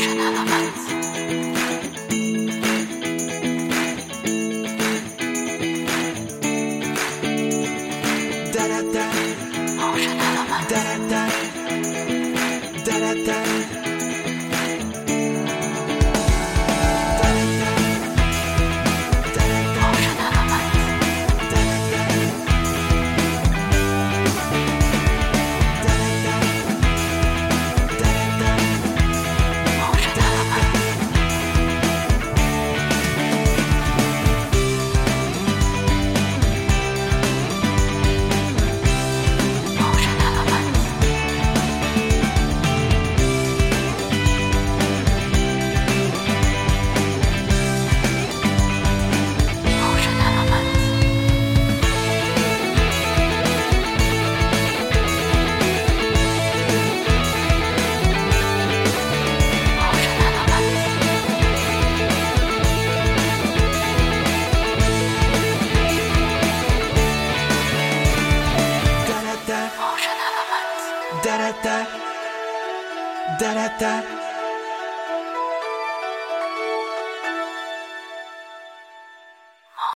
Ocean Elements. Da da da, Ocean Elements. da da da, da da da. Ocean Elements. Ocean Elements. Ocean Elements. Ocean Elements. Ocean Elements. Da da da, Ocean Elements. da da da, da da da.